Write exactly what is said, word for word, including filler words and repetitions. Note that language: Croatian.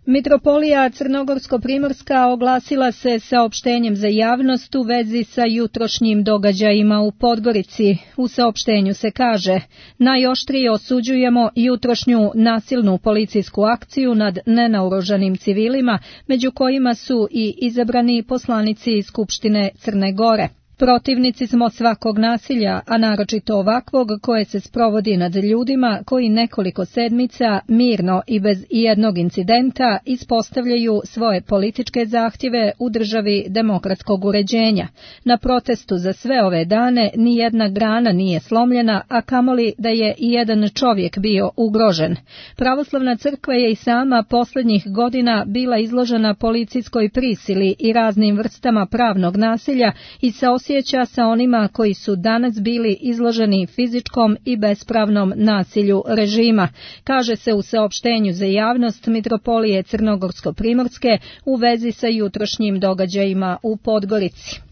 Mitropolija Crnogorsko-primorska oglasila se saopštenjem za javnost u vezi sa jutrošnjim događajima u Podgorici. U saopštenju se kaže: najoštrije osuđujemo jutrošnju nasilnu policijsku akciju nad nenaoružanim civilima, među kojima su i izabrani poslanici Skupštine Crne Gore. Protivnici smo svakog nasilja, a naročito ovakvog koje se sprovodi nad ljudima koji nekoliko sedmica mirno i bez ijednog incidenta ispostavljaju svoje političke zahtjeve u državi demokratskog uređenja. Na protestu za sve ove dane ni jedna grana nije slomljena, a kamoli da je i jedan čovjek bio ugrožen. Pravoslavna crkva je i sama posljednjih godina bila izložena policijskoj prisili i raznim vrstama pravnog nasilja i sa osjeća sa onima koji su danas bili izloženi fizičkom i bespravnom nasilju režima, kaže se u saopštenju za javnost Mitropolije Crnogorsko-primorske u vezi sa jutrošnjim događajima u Podgorici.